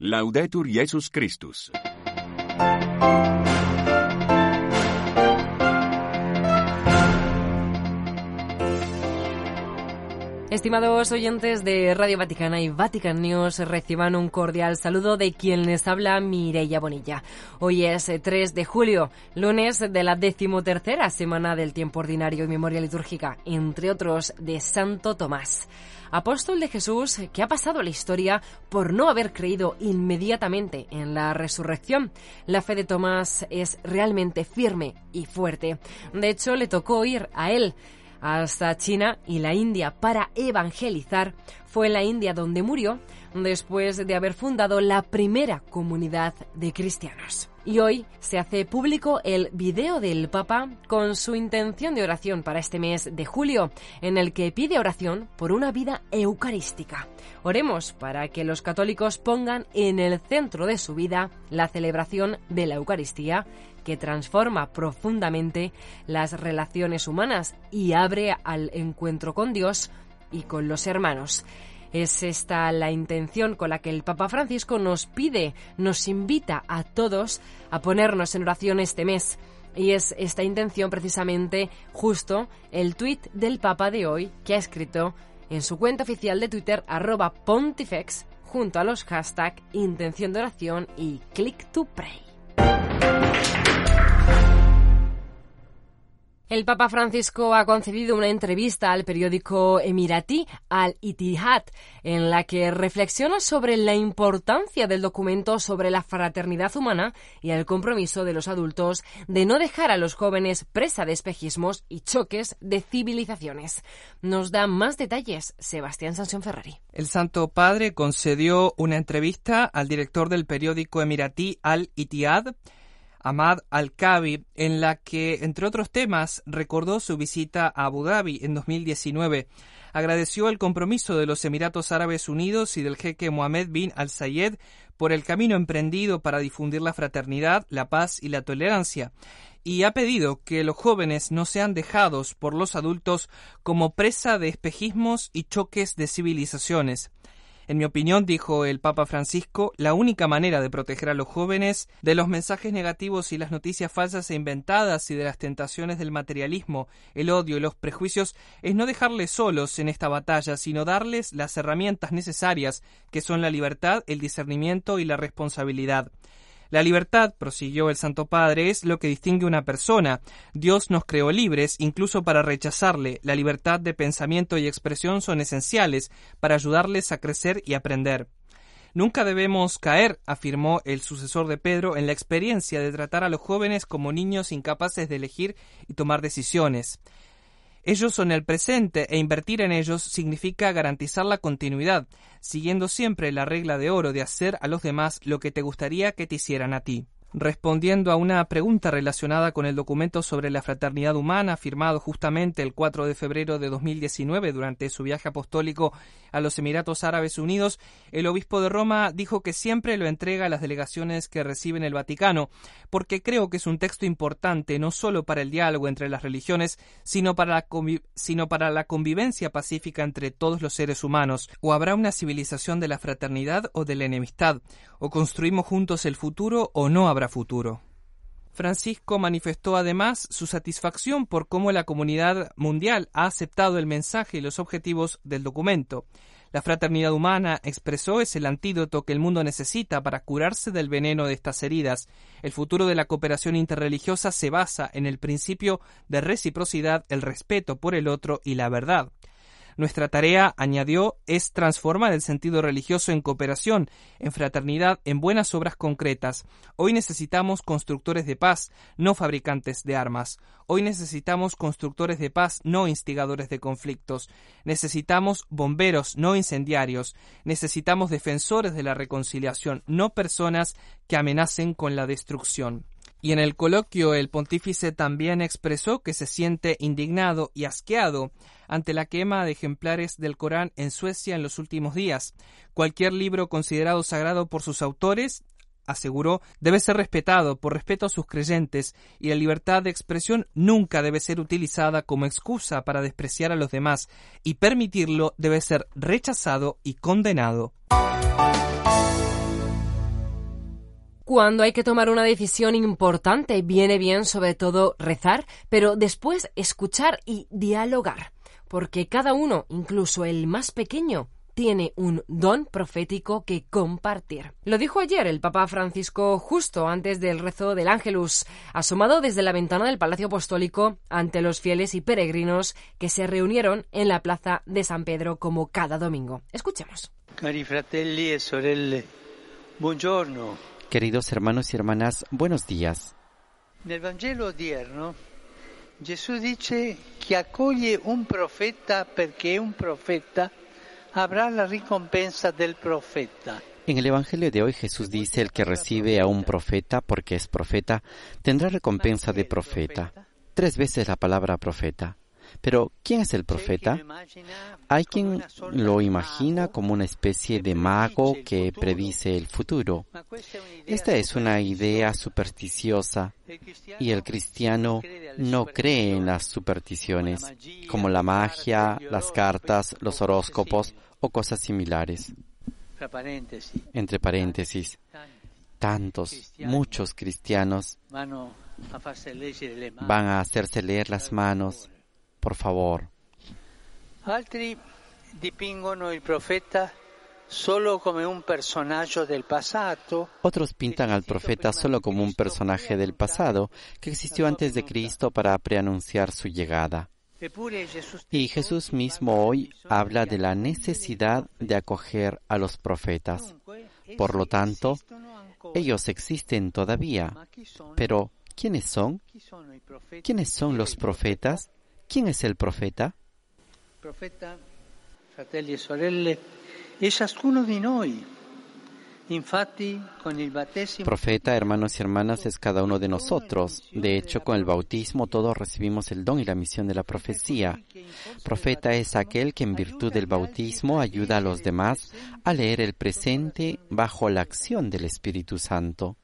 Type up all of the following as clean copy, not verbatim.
Laudetur Jesus Christus. Estimados oyentes de Radio Vaticana y Vatican News, reciban un cordial saludo de quien les habla, Mireia Bonilla. Hoy es 3 de julio, lunes de la 13ª semana del tiempo ordinario y memoria litúrgica, entre otros de Santo Tomás, apóstol de Jesús, que ha pasado a la historia por no haber creído inmediatamente en la resurrección. La fe de Tomás es realmente firme y fuerte. De hecho, le tocó ir a él hasta China y la India para evangelizar. Fue en la India donde murió después de haber fundado la primera comunidad de cristianos. Y hoy se hace público el video del Papa con su intención de oración para este mes de julio, en el que pide oración por una vida eucarística. Oremos para que los católicos pongan en el centro de su vida la celebración de la Eucaristía, que transforma profundamente las relaciones humanas y abre al encuentro con Dios y con los hermanos. Es esta la intención con la que el Papa Francisco nos invita a todos a ponernos en oración este mes. Y es esta intención precisamente justo el tuit del Papa de hoy, que ha escrito en su cuenta oficial de Twitter, @Pontifex, junto a los hashtags intención de oración y click to pray. El Papa Francisco ha concedido una entrevista al periódico emiratí Al-Ittihad, en la que reflexiona sobre la importancia del documento sobre la fraternidad humana y el compromiso de los adultos de no dejar a los jóvenes presa de espejismos y choques de civilizaciones. Nos da más detalles Sebastián Sanción Ferrari. El Santo Padre concedió una entrevista al director del periódico emiratí Al-Ittihad, Ahmad Al-Kabi, en la que, entre otros temas, recordó su visita a Abu Dhabi en 2019. Agradeció el compromiso de los Emiratos Árabes Unidos y del jeque Mohammed bin Al-Sayed por el camino emprendido para difundir la fraternidad, la paz y la tolerancia, y ha pedido que los jóvenes no sean dejados por los adultos como presa de espejismos y choques de civilizaciones. En mi opinión, dijo el Papa Francisco, la única manera de proteger a los jóvenes de los mensajes negativos y las noticias falsas e inventadas y de las tentaciones del materialismo, el odio y los prejuicios es no dejarles solos en esta batalla, sino darles las herramientas necesarias, que son la libertad, el discernimiento y la responsabilidad. La libertad, prosiguió el Santo Padre, es lo que distingue a una persona. Dios nos creó libres, incluso para rechazarle. La libertad de pensamiento y expresión son esenciales para ayudarles a crecer y aprender. Nunca debemos caer, afirmó el sucesor de Pedro, en la experiencia de tratar a los jóvenes como niños incapaces de elegir y tomar decisiones. Ellos son el presente e invertir en ellos significa garantizar la continuidad, siguiendo siempre la regla de oro de hacer a los demás lo que te gustaría que te hicieran a ti. Respondiendo a una pregunta relacionada con el documento sobre la fraternidad humana, firmado justamente el 4 de febrero de 2019 durante su viaje apostólico a los Emiratos Árabes Unidos, el obispo de Roma dijo que siempre lo entrega a las delegaciones que reciben el Vaticano, porque creo que es un texto importante no solo para el diálogo entre las religiones, sino para la convivencia pacífica entre todos los seres humanos. O habrá una civilización de la fraternidad o de la enemistad, o construimos juntos el futuro o no habrá futuro. Francisco manifestó además su satisfacción por cómo la comunidad mundial ha aceptado el mensaje y los objetivos del documento. La fraternidad humana, expresó, es el antídoto que el mundo necesita para curarse del veneno de estas heridas. El futuro de la cooperación interreligiosa se basa en el principio de reciprocidad, el respeto por el otro y la verdad. Nuestra tarea, añadió, es transformar el sentido religioso en cooperación, en fraternidad, en buenas obras concretas. Hoy necesitamos constructores de paz, no fabricantes de armas. Hoy necesitamos constructores de paz, no instigadores de conflictos. Necesitamos bomberos, no incendiarios. Necesitamos defensores de la reconciliación, no personas que amenacen con la destrucción. Y en el coloquio el pontífice también expresó que se siente indignado y asqueado ante la quema de ejemplares del Corán en Suecia en los últimos días. Cualquier libro considerado sagrado por sus autores, aseguró, debe ser respetado por respeto a sus creyentes, y la libertad de expresión nunca debe ser utilizada como excusa para despreciar a los demás, y permitirlo debe ser rechazado y condenado. Cuando hay que tomar una decisión importante, viene bien sobre todo rezar, pero después escuchar y dialogar, porque cada uno, incluso el más pequeño, tiene un don profético que compartir. Lo dijo ayer el Papa Francisco justo antes del rezo del Ángelus, asomado desde la ventana del Palacio Apostólico ante los fieles y peregrinos que se reunieron en la plaza de San Pedro como cada domingo. Escuchemos. Cari fratelli e sorelle, buongiorno. Queridos hermanos y hermanas, buenos días. Nel Vangelo odierno, Gesù dice che accoglie un profeta perché un profeta habrá la recompensa del profeta. En el Evangelio de hoy Jesús dice: el que recibe a un profeta porque es profeta, tendrá recompensa de profeta. 3 veces la palabra profeta. Pero, ¿quién es el profeta? Hay quien lo imagina como una especie de mago que predice el futuro. Esta es una idea supersticiosa y el cristiano no cree en las supersticiones, como la magia, las cartas, los horóscopos o cosas similares. Entre paréntesis, muchos cristianos van a hacerse leer las manos. Por favor. Altri dipingono il profeta solo come un personaggio del passato. Otros pintan al profeta solo como un personaje del pasado que existió antes de Cristo para preanunciar su llegada. Y Jesús mismo hoy habla de la necesidad de acoger a los profetas. Por lo tanto, ellos existen todavía. Pero, ¿quiénes son? ¿Quiénes son los profetas? ¿Quién es el profeta? Profeta, fratelli e sorelle, è ciascuno di noi. Infatti, con il battesimo... Profeta, hermanos y hermanas, es cada uno de nosotros. De hecho, con el bautismo todos recibimos el don y la misión de la profecía. Profeta es aquel que en virtud del bautismo ayuda a los demás a leer el presente bajo la acción del Espíritu Santo.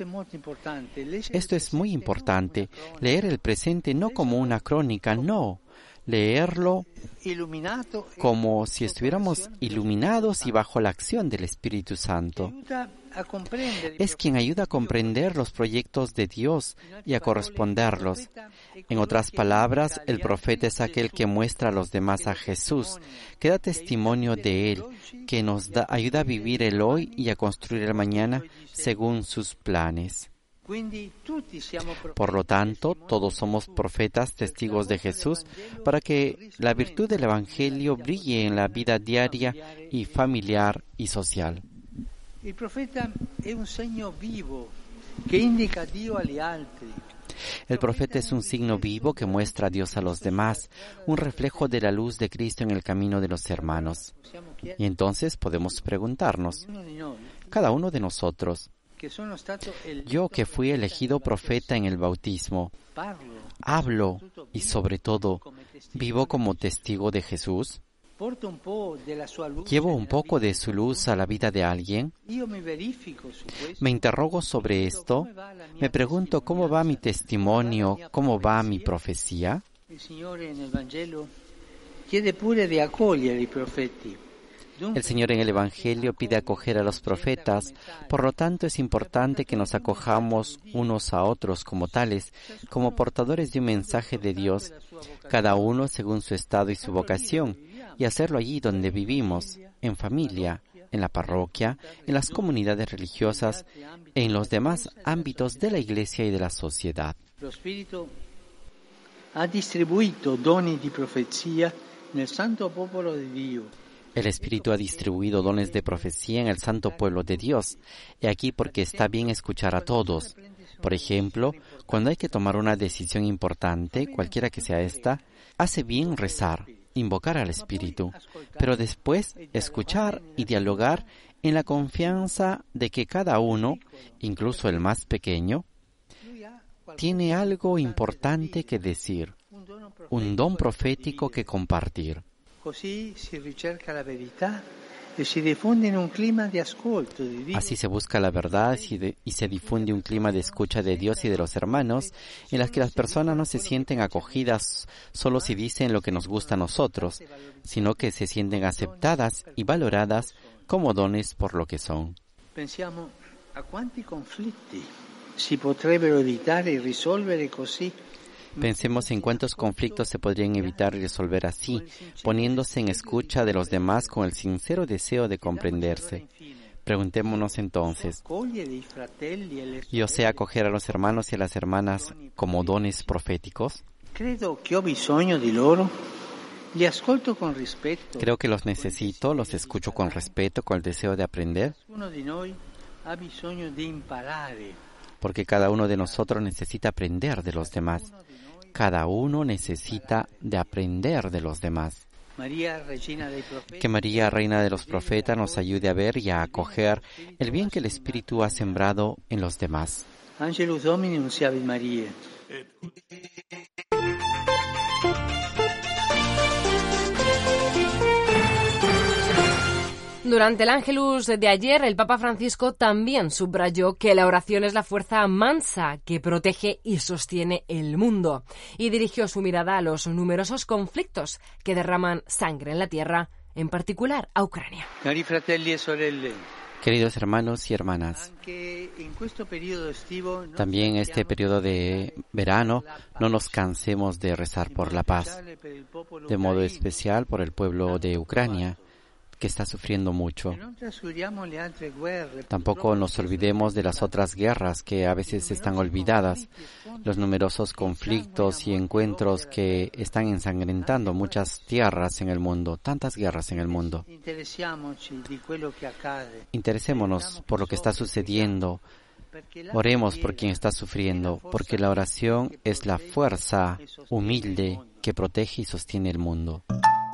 Esto es muy importante, leer el presente no como una crónica, no, leerlo como si estuviéramos iluminados y bajo la acción del Espíritu Santo. Es quien ayuda a comprender los proyectos de Dios y a corresponderlos. En otras palabras, el profeta es aquel que muestra a los demás a Jesús, que da testimonio de Él, que nos ayuda a vivir el hoy y a construir el mañana según sus planes. Por lo tanto, todos somos profetas, testigos de Jesús, para que la virtud del Evangelio brille en la vida diaria y familiar y social. Il profeta è un segno vivo che indica Dio agli altri. El profeta es un signo vivo que muestra a Dios a los demás, un reflejo de la luz de Cristo en el camino de los hermanos. Y entonces podemos preguntarnos, cada uno de nosotros, yo que fui elegido profeta en el bautismo, hablo y sobre todo, vivo como testigo de Jesús. ¿Llevo un poco de su luz a la vida de alguien? Me interrogo sobre esto. Me pregunto cómo va mi testimonio, cómo va mi profecía. El Señor en el Evangelio chiede pure di accogliere i profeti. El Señor en el Evangelio pide acoger a los profetas, por lo tanto es importante que nos acojamos unos a otros como tales, como portadores de un mensaje de Dios, cada uno según su estado y su vocación, y hacerlo allí donde vivimos, en familia, en la parroquia, en las comunidades religiosas, en los demás ámbitos de la Iglesia y de la sociedad. Lo Spirito ha distribuito doni di profezia nel santo popolo di Dio. El Espíritu ha distribuido dones de profecía en el santo pueblo de Dios. He aquí porque está bien escuchar a todos. Por ejemplo, cuando hay que tomar una decisión importante, cualquiera que sea esta, hace bien rezar, invocar al Espíritu, pero después escuchar y dialogar en la confianza de que cada uno, incluso el más pequeño, tiene algo importante que decir, un don profético que compartir. Così si ricerca la verità e si diffonde in un clima di ascolto di Dio. Así se busca la verdad y se difunde un clima de escucha de Dios y de los hermanos, en las que las personas no se sienten acogidas solo si dicen lo que nos gusta a nosotros, sino que se sienten aceptadas y valoradas como dones por lo que son. Pensiamo ¿A cuánti conflitti si potrebbero evitare e risolvere così? Pensemos en cuántos conflictos se podrían evitar y resolver así, poniéndose en escucha de los demás con el sincero deseo de comprenderse. Preguntémonos entonces, ¿yo sé acoger a los hermanos y a las hermanas como dones proféticos? Creo que ho bisogno di loro. Li ascolto con rispetto. Creo que los necesito, los escucho con respeto, con el deseo de aprender. Uno di noi ha bisogno di imparare. Porque cada uno de nosotros necesita aprender de los demás. Cada uno necesita de aprender de los demás. Que María, Reina de los Profetas, nos ayude a ver y a acoger el bien que el Espíritu ha sembrado en los demás. Angelus Domini nunciavit Mariae. Durante el Ángelus de ayer, el Papa Francisco también subrayó que la oración es la fuerza mansa que protege y sostiene el mundo, y dirigió su mirada a los numerosos conflictos que derraman sangre en la tierra, en particular a Ucrania. Cari fratelli e sorelle, queridos hermanos y hermanas, también en este periodo de verano no nos cansemos de rezar por la paz, de modo especial por el pueblo de Ucrania, que está sufriendo mucho. Tampoco nos olvidemos de las otras guerras que a veces están olvidadas, los numerosos conflictos y encuentros que están ensangrentando muchas tierras en el mundo, tantas guerras en el mundo. Interesémonos por lo que está sucediendo. Oremos por quien está sufriendo, porque la oración es la fuerza humilde que protege y sostiene el mundo.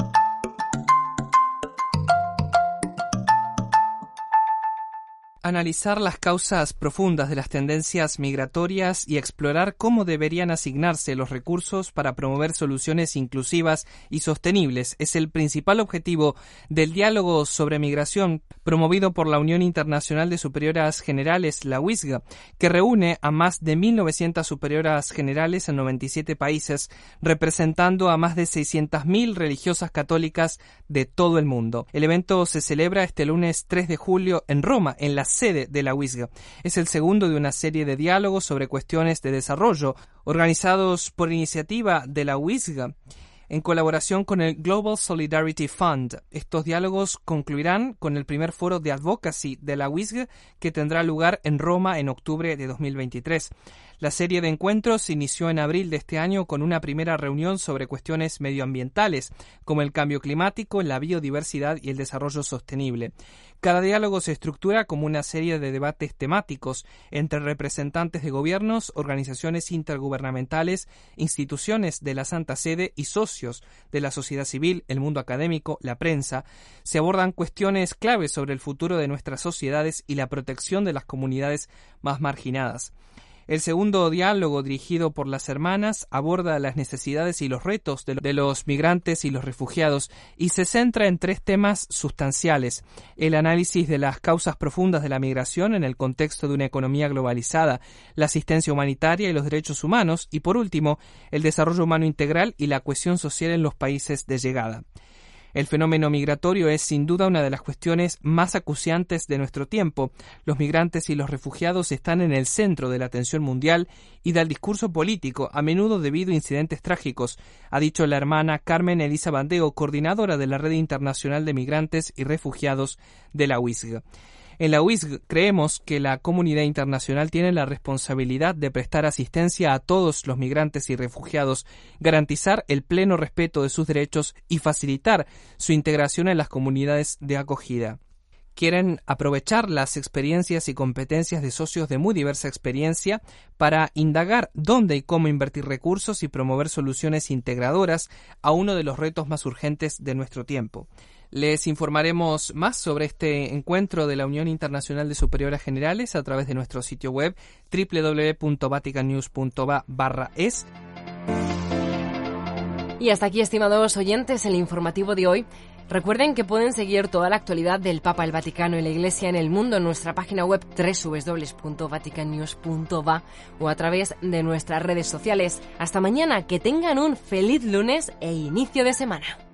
Analizar las causas profundas de las tendencias migratorias y explorar cómo deberían asignarse los recursos para promover soluciones inclusivas y sostenibles es el principal objetivo del diálogo sobre migración promovido por la Unión Internacional de Superioras Generales, la UISG, que reúne a más de 1.900 superioras generales en 97 países, representando a más de 600.000 religiosas católicas de todo el mundo. El evento se celebra este lunes 3 de julio en Roma, en la sede de la UISG. Es el segundo de una serie de diálogos sobre cuestiones de desarrollo organizados por iniciativa de la UISG en colaboración con el Global Solidarity Fund. Estos diálogos concluirán con el primer foro de advocacy de la UISG que tendrá lugar en Roma en octubre de 2023. La serie de encuentros se inició en abril de este año con una primera reunión sobre cuestiones medioambientales, como el cambio climático, la biodiversidad y el desarrollo sostenible. Cada diálogo se estructura como una serie de debates temáticos entre representantes de gobiernos, organizaciones intergubernamentales, instituciones de la Santa Sede y socios de la sociedad civil, el mundo académico, la prensa. Se abordan cuestiones claves sobre el futuro de nuestras sociedades y la protección de las comunidades más marginadas. El segundo diálogo, dirigido por las hermanas, aborda las necesidades y los retos de los migrantes y los refugiados y se centra en 3 temas sustanciales: el análisis de las causas profundas de la migración en el contexto de una economía globalizada, la asistencia humanitaria y los derechos humanos y, por último, el desarrollo humano integral y la cohesión social en los países de llegada. El fenómeno migratorio es sin duda una de las cuestiones más acuciantes de nuestro tiempo. Los migrantes y los refugiados están en el centro de la atención mundial y del discurso político, a menudo debido a incidentes trágicos, ha dicho la hermana Carmen Elisa Bandeo, coordinadora de la Red Internacional de Migrantes y Refugiados de la UISG. En la UISG creemos que la comunidad internacional tiene la responsabilidad de prestar asistencia a todos los migrantes y refugiados, garantizar el pleno respeto de sus derechos y facilitar su integración en las comunidades de acogida. Quieren aprovechar las experiencias y competencias de socios de muy diversa experiencia para indagar dónde y cómo invertir recursos y promover soluciones integradoras a uno de los retos más urgentes de nuestro tiempo. Les informaremos más sobre este encuentro de la Unión Internacional de Superioras Generales a través de nuestro sitio web www.vaticannews.va/es. Y hasta aquí, estimados oyentes, el informativo de hoy. Recuerden que pueden seguir toda la actualidad del Papa, el Vaticano y la Iglesia en el mundo en nuestra página web www.vaticannews.va o a través de nuestras redes sociales. Hasta mañana, que tengan un feliz lunes e inicio de semana.